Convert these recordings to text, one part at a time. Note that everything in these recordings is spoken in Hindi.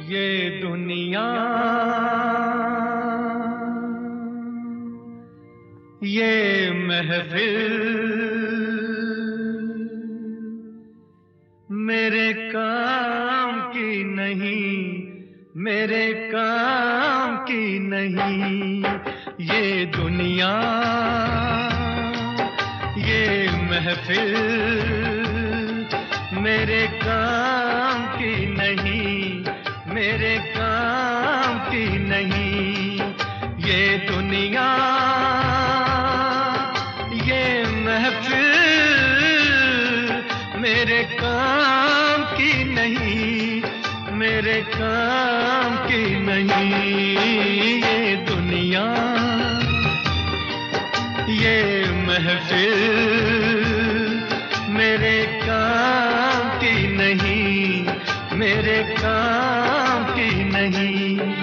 ये दुनिया ये महफिल मेरे काम की नहीं, मेरे काम की नहीं। ये दुनिया ये महफिल मेरे काम की नहीं, मेरे काम की नहीं। ये दुनिया ये महफिल मेरे काम की नहीं, मेरे काम की नहीं। ये दुनिया ये महफिल मेरे काम की नहीं, मेरे काम की नहीं।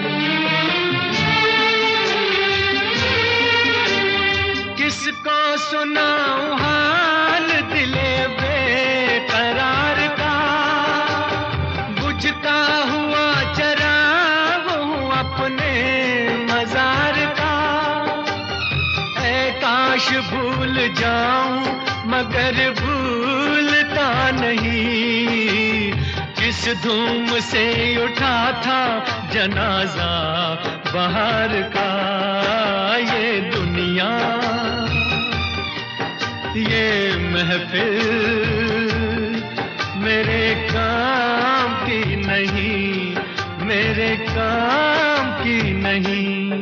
किसको सुनाऊं हाल दिले बेकरार का, बुझता हुआ चराग हूँ अपने मजार का। ऐ काश भूल जाऊं मगर भूलता नहीं, किस धूम से उठा था जनाजा बहार का। ये दुनिया ये महफिल मेरे काम की नहीं, मेरे काम की नहीं।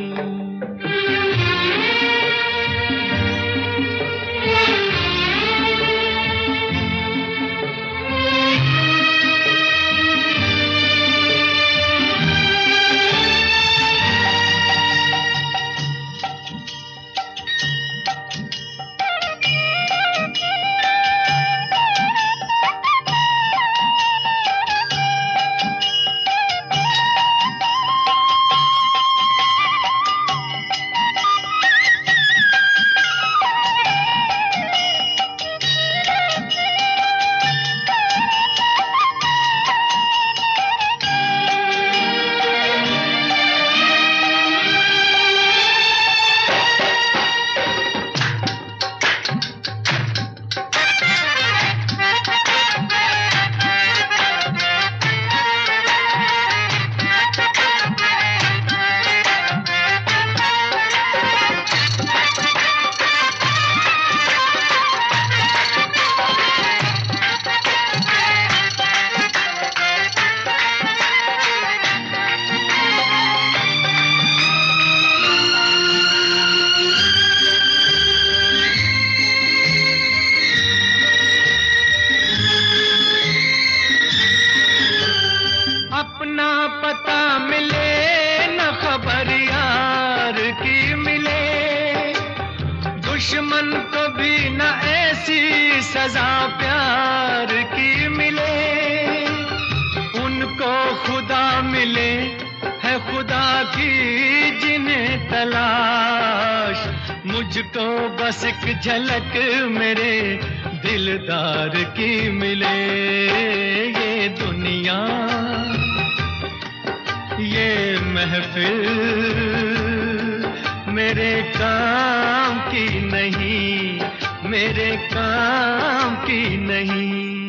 अपना पता मिले न खबर यार की मिले, दुश्मन को भी न ऐसी सजा प्यार की मिले। उनको खुदा मिले है खुदा की जिन्हें तलाश, मुझको बस एक झलक मेरे दिलदार की मिले। ये दुनिया ये महफिल मेरे काम की नहीं, मेरे काम की नहीं।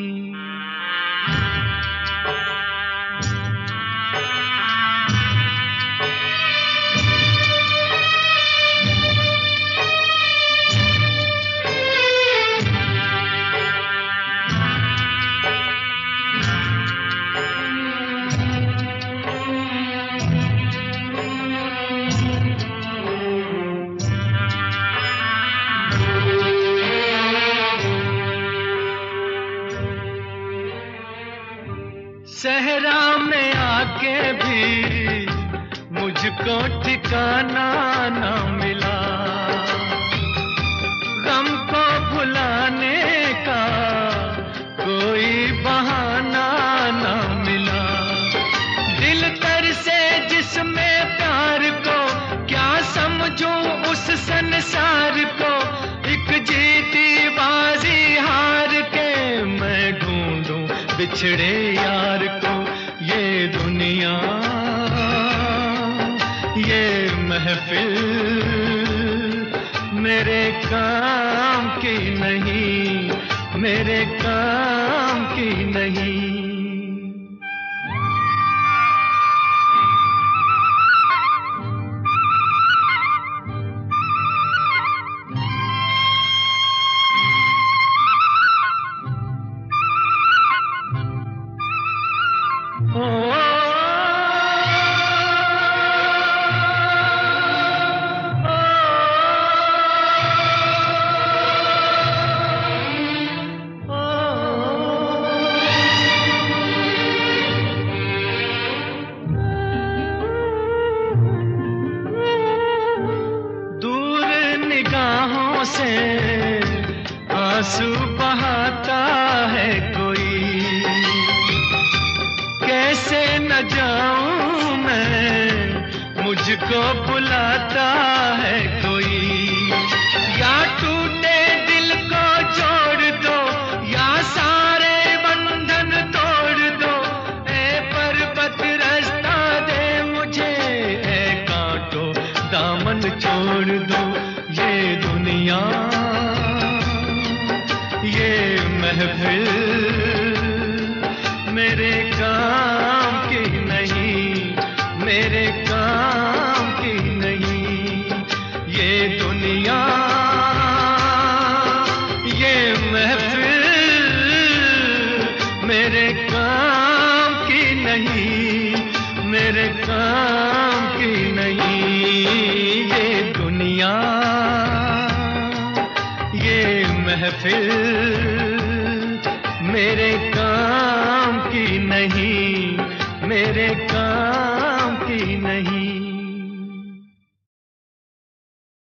सहरा में आके भी मुझको ठिकाना ना मिला, गम को भुलाने का कोई बहाना ना मिला। दिल तर से जिसमें प्यार को क्या समझूं उस संसार को, एक जीती बाजी हार के मैं ढूंढूं बिछड़े यार को। ये दुनिया, ये महफिल मेरे काम की नहीं, मेरे काम की नहीं। निगाहों से आंसू बहाता है कोई, कैसे न जाऊं मैं, मुझको बुलाता है कोई। या टूटे दिल को जोड़ दो, या सारे बंधन तोड़ दो, ए पर्वत रास्ता दे मुझे, ए कांटो दामन छोड़ दो। ये दुनिया, ये महफिल मेरे काम की नहीं, मेरे काम की नहीं। ये दुनिया, ये महफिल मेरे काम की नहीं, मेरे काम की नहीं। ये दुनिया, ये महफिल मेरे काम की नहीं, मेरे काम